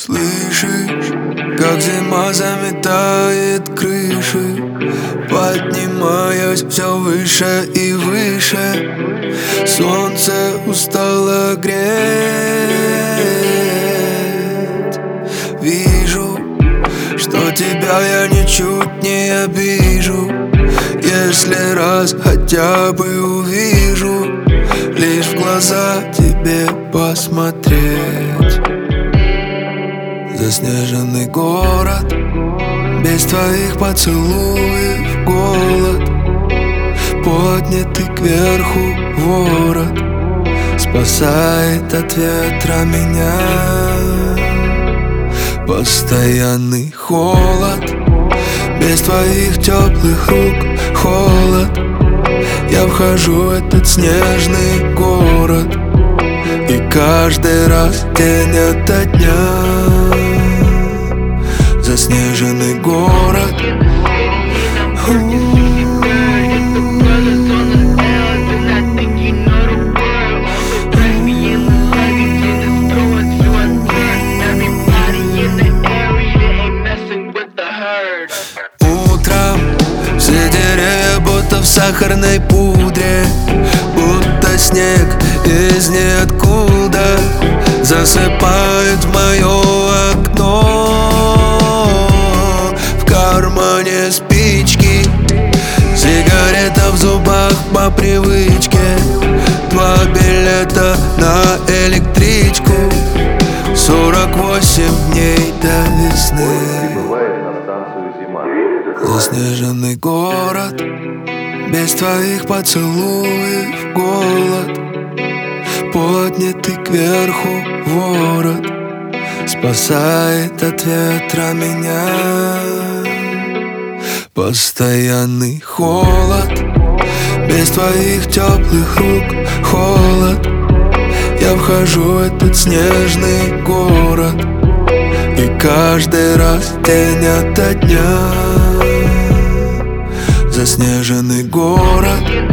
Слышишь, как зима заметает крыши, поднимаясь все выше и выше. Солнце устало греть. Вижу, что тебя я ничуть не обижу, если раз хотя бы увижу, лишь в глаза тебе посмотреть. Заснеженный город, без твоих поцелуев голод, поднятый кверху ворот спасает от ветра меня. Постоянный холод, без твоих теплых рук холод. Я вхожу в этот снежный город, и каждый раз день ото дня. Заснеженный город. Утром все деревья будто в сахарной пудре, будто снег из ниоткуда засыпает в мое окно. В кармане спички, сигарета в зубах по привычке, 2 билета на электричку, 48 дней до весны. Заснеженный город, без твоих поцелуев голод, поднятый кверху ворот спасает от ветра меня. Постоянный холод, без твоих теплых рук холод. Я вхожу в этот снежный город, и каждый раз день ото дня. Заснеженный город.